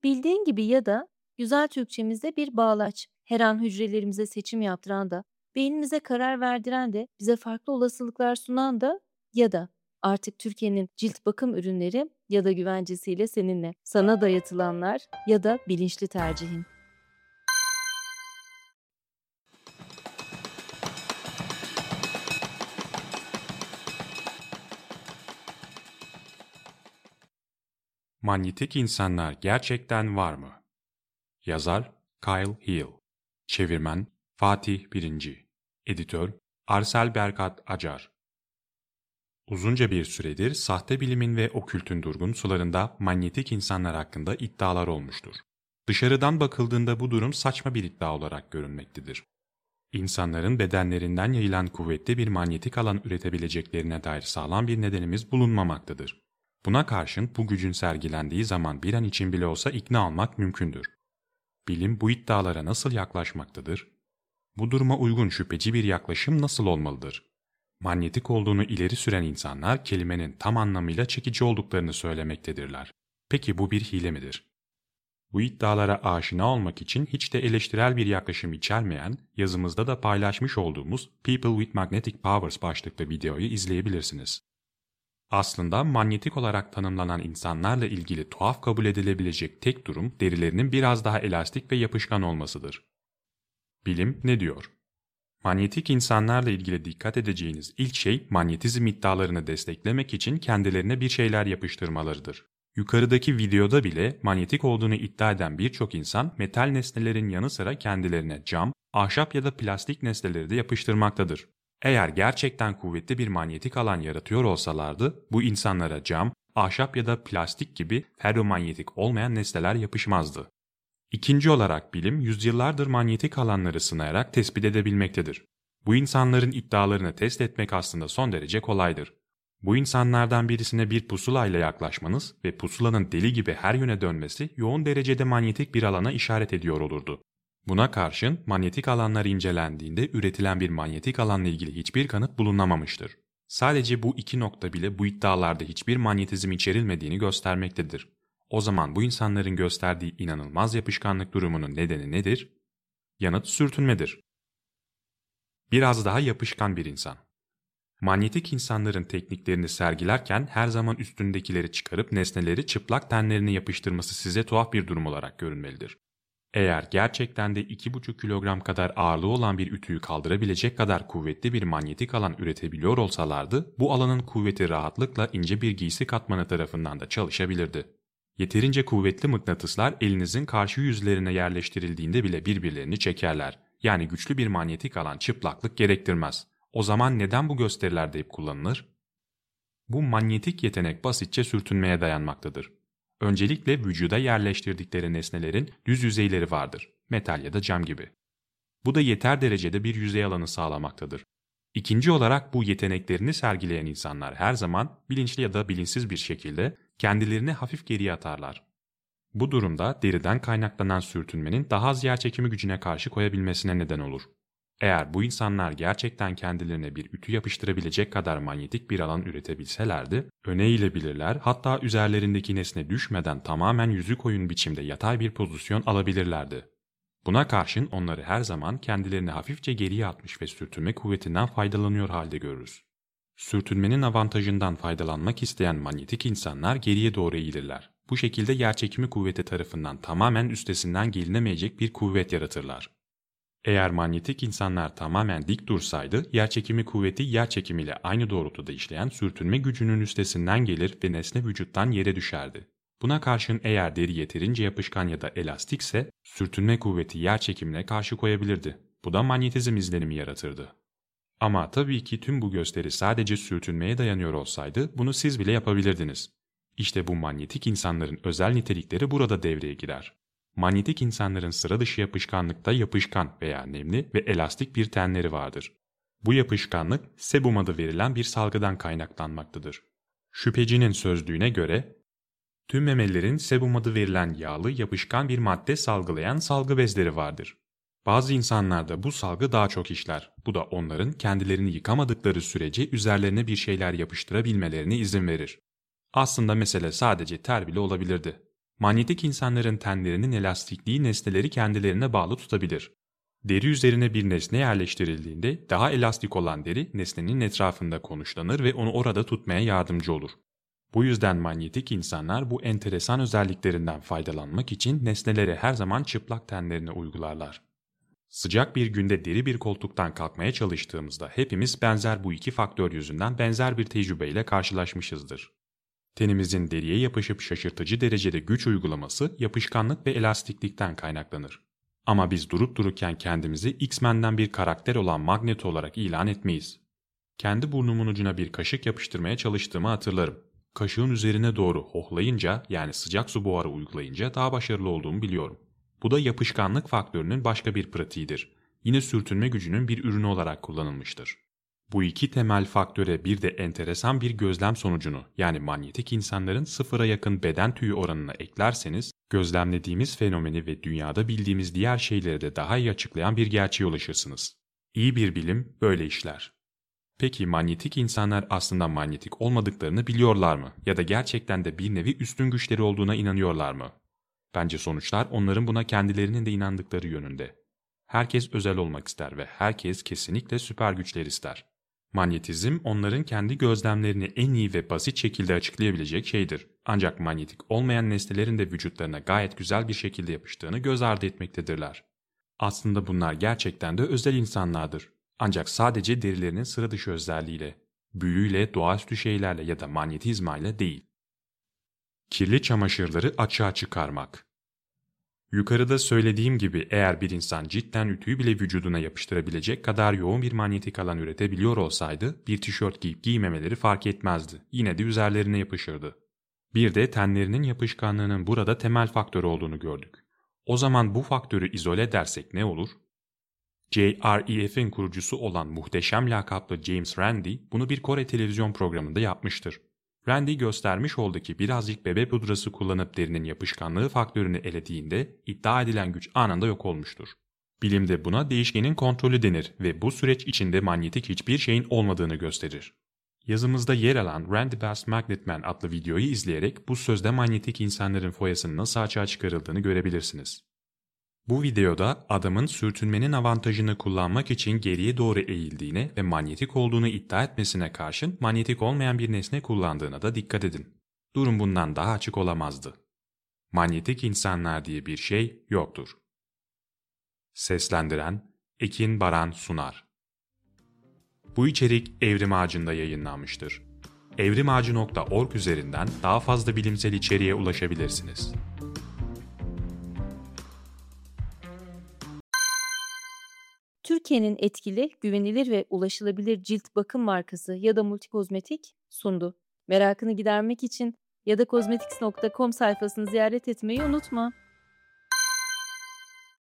Bildiğin gibi ya da güzel Türkçemizde bir bağlaç. Her an hücrelerimize seçim yaptıran da, beynimize karar verdiren de, bize farklı olasılıklar sunan da ya da artık Türkiye'nin cilt bakım ürünleri ya da güvencesiyle seninle. Sana dayatılanlar ya da bilinçli tercihin. Manyetik insanlar gerçekten var mı? Yazar Kyle Hill. Çevirmen Fatih Birinci. Editör Arsel Berkat Acar. Uzunca bir süredir sahte bilimin ve okültün durgun sularında manyetik insanlar hakkında iddialar olmuştur. Dışarıdan bakıldığında bu durum saçma bir iddia olarak görünmektedir. İnsanların bedenlerinden yayılan kuvvetli bir manyetik alan üretebileceklerine dair sağlam bir nedenimiz bulunmamaktadır. Buna karşın bu gücün sergilendiği zaman bir an için bile olsa ikna olmak mümkündür. Bilim bu iddialara nasıl yaklaşmaktadır? Bu duruma uygun şüpheci bir yaklaşım nasıl olmalıdır? Manyetik olduğunu ileri süren insanlar kelimenin tam anlamıyla çekici olduklarını söylemektedirler. Peki bu bir hile midir? Bu iddialara aşina olmak için hiç de eleştirel bir yaklaşım içermeyen, yazımızda da paylaşmış olduğumuz People with Magnetic Powers başlıklı videoyu izleyebilirsiniz. Aslında manyetik olarak tanımlanan insanlarla ilgili tuhaf kabul edilebilecek tek durum derilerinin biraz daha elastik ve yapışkan olmasıdır. Bilim ne diyor? Manyetik insanlarla ilgili dikkat edeceğiniz ilk şey manyetizm iddialarını desteklemek için kendilerine bir şeyler yapıştırmalarıdır. Yukarıdaki videoda bile manyetik olduğunu iddia eden birçok insan metal nesnelerin yanı sıra kendilerine cam, ahşap ya da plastik nesneleri de yapıştırmaktadır. Eğer gerçekten kuvvetli bir manyetik alan yaratıyor olsalardı, bu insanlara cam, ahşap ya da plastik gibi ferromanyetik olmayan nesneler yapışmazdı. İkinci olarak bilim, yüzyıllardır manyetik alanları sınayarak tespit edebilmektedir. Bu insanların iddialarını test etmek aslında son derece kolaydır. Bu insanlardan birisine bir pusulayla yaklaşmanız ve pusulanın deli gibi her yöne dönmesi yoğun derecede manyetik bir alana işaret ediyor olurdu. Buna karşın manyetik alanlar incelendiğinde üretilen bir manyetik alanla ilgili hiçbir kanıt bulunamamıştır. Sadece bu iki nokta bile bu iddialarda hiçbir manyetizm içerilmediğini göstermektedir. O zaman bu insanların gösterdiği inanılmaz yapışkanlık durumunun nedeni nedir? Yanıt sürtünmedir. Biraz daha yapışkan bir insan. Manyetik insanların tekniklerini sergilerken her zaman üstündekileri çıkarıp nesneleri çıplak tenlerine yapıştırması size tuhaf bir durum olarak görünmelidir. Eğer gerçekten de 2,5 kilogram kadar ağırlığı olan bir ütüyü kaldırabilecek kadar kuvvetli bir manyetik alan üretebiliyor olsalardı, bu alanın kuvveti rahatlıkla ince bir giysi katmanı tarafından da çalışabilirdi. Yeterince kuvvetli mıknatıslar elinizin karşı yüzlerine yerleştirildiğinde bile birbirlerini çekerler. Yani güçlü bir manyetik alan çıplaklık gerektirmez. O zaman neden bu gösterilerde hep kullanılır? Bu manyetik yetenek basitçe sürtünmeye dayanmaktadır. Öncelikle vücuda yerleştirdikleri nesnelerin düz yüzeyleri vardır, metal ya da cam gibi. Bu da yeter derecede bir yüzey alanı sağlamaktadır. İkinci olarak bu yeteneklerini sergileyen insanlar her zaman bilinçli ya da bilinçsiz bir şekilde kendilerini hafif geriye atarlar. Bu durumda deriden kaynaklanan sürtünmenin daha az yerçekimi gücüne karşı koyabilmesine neden olur. Eğer bu insanlar gerçekten kendilerine bir ütü yapıştırabilecek kadar manyetik bir alan üretebilselerdi, öne eğilebilirler, hatta üzerlerindeki nesne düşmeden tamamen yüzü koyun biçimde yatay bir pozisyon alabilirlerdi. Buna karşın onları her zaman kendilerini hafifçe geriye atmış ve sürtünme kuvvetinden faydalanıyor halde görürüz. Sürtünmenin avantajından faydalanmak isteyen manyetik insanlar geriye doğru eğilirler. Bu şekilde yerçekimi kuvveti tarafından tamamen üstesinden gelinemeyecek bir kuvvet yaratırlar. Eğer manyetik insanlar tamamen dik dursaydı, yerçekimi kuvveti yerçekimiyle aynı doğrultuda işleyen sürtünme gücünün üstesinden gelir ve nesne vücuttan yere düşerdi. Buna karşın eğer deri yeterince yapışkan ya da elastikse, sürtünme kuvveti yerçekimine karşı koyabilirdi. Bu da manyetizm izlenimi yaratırdı. Ama tabii ki tüm bu gösteri sadece sürtünmeye dayanıyor olsaydı, bunu siz bile yapabilirdiniz. İşte bu manyetik insanların özel nitelikleri burada devreye girer. Manyetik insanların sıra dışı yapışkanlıkta yapışkan veya nemli ve elastik bir tenleri vardır. Bu yapışkanlık sebum adı verilen bir salgıdan kaynaklanmaktadır. Şüphecinin sözlüğüne göre, tüm memelilerin sebum adı verilen yağlı yapışkan bir madde salgılayan salgı bezleri vardır. Bazı insanlarda bu salgı daha çok işler. Bu da onların kendilerini yıkamadıkları sürece üzerlerine bir şeyler yapıştırabilmelerine izin verir. Aslında mesele sadece ter bile olabilirdi. Manyetik insanların tenlerinin elastikliği nesneleri kendilerine bağlı tutabilir. Deri üzerine bir nesne yerleştirildiğinde daha elastik olan deri nesnenin etrafında konuşlanır ve onu orada tutmaya yardımcı olur. Bu yüzden manyetik insanlar bu enteresan özelliklerinden faydalanmak için nesnelere her zaman çıplak tenlerini uygularlar. Sıcak bir günde deri bir koltuktan kalkmaya çalıştığımızda hepimiz benzer bu iki faktör yüzünden benzer bir tecrübeyle karşılaşmışızdır. Tenimizin deriye yapışıp şaşırtıcı derecede güç uygulaması yapışkanlık ve elastiklikten kaynaklanır. Ama biz durup dururken kendimizi X-Men'den bir karakter olan Magneto olarak ilan etmeyiz. Kendi burnumun ucuna bir kaşık yapıştırmaya çalıştığımı hatırlarım. Kaşığın üzerine doğru hohlayınca, yani sıcak su buharı uygulayınca daha başarılı olduğumu biliyorum. Bu da yapışkanlık faktörünün başka bir pratiğidir. Yine sürtünme gücünün bir ürünü olarak kullanılmıştır. Bu iki temel faktöre bir de enteresan bir gözlem sonucunu, yani manyetik insanların sıfıra yakın beden tüyü oranına eklerseniz, gözlemlediğimiz fenomeni ve dünyada bildiğimiz diğer şeyleri de daha iyi açıklayan bir gerçeğe ulaşırsınız. İyi bir bilim böyle işler. Peki manyetik insanlar aslında manyetik olmadıklarını biliyorlar mı? Ya da gerçekten de bir nevi üstün güçleri olduğuna inanıyorlar mı? Bence sonuçlar onların buna kendilerinin de inandıkları yönünde. Herkes özel olmak ister ve herkes kesinlikle süper güçler ister. Manyetizm onların kendi gözlemlerini en iyi ve basit şekilde açıklayabilecek şeydir. Ancak manyetik olmayan nesnelerin de vücutlarına gayet güzel bir şekilde yapıştığını göz ardı etmektedirler. Aslında bunlar gerçekten de özel insanlardır. Ancak sadece derilerinin sıra dışı özelliğiyle, büyüyle, doğaüstü şeylerle ya da manyetizmayla değil. Kirli çamaşırları açığa çıkarmak. Yukarıda söylediğim gibi eğer bir insan cidden ütüyü bile vücuduna yapıştırabilecek kadar yoğun bir manyetik alan üretebiliyor olsaydı bir tişört giyip giymemeleri fark etmezdi. Yine de üzerlerine yapışırdı. Bir de tenlerinin yapışkanlığının burada temel faktör olduğunu gördük. O zaman bu faktörü izole edersek ne olur? JREF'in kurucusu olan muhteşem lakaplı James Randi bunu bir Kore televizyon programında yapmıştır. Randi göstermiş oldu ki birazcık bebe pudrası kullanıp derinin yapışkanlığı faktörünü elediğinde iddia edilen güç anında yok olmuştur. Bilimde buna değişkenin kontrolü denir ve bu süreç içinde manyetik hiçbir şeyin olmadığını gösterir. Yazımızda yer alan Randy Bass Magnet Man adlı videoyu izleyerek bu sözde manyetik insanların foyasının nasıl açığa çıkarıldığını görebilirsiniz. Bu videoda adamın sürtünmenin avantajını kullanmak için geriye doğru eğildiğine ve manyetik olduğunu iddia etmesine karşın manyetik olmayan bir nesne kullandığına da dikkat edin. Durum bundan daha açık olamazdı. Manyetik insanlar diye bir şey yoktur. Seslendiren Ekin Baran Sunar. Bu içerik Evrim Ağacı'nda yayınlanmıştır. evrimağacı.org üzerinden daha fazla bilimsel içeriğe ulaşabilirsiniz. Türkiye'nin etkili, güvenilir ve ulaşılabilir cilt bakım markası ya da Multikozmetik sundu. Merakını gidermek için ya da kozmetics.com sayfasını ziyaret etmeyi unutma.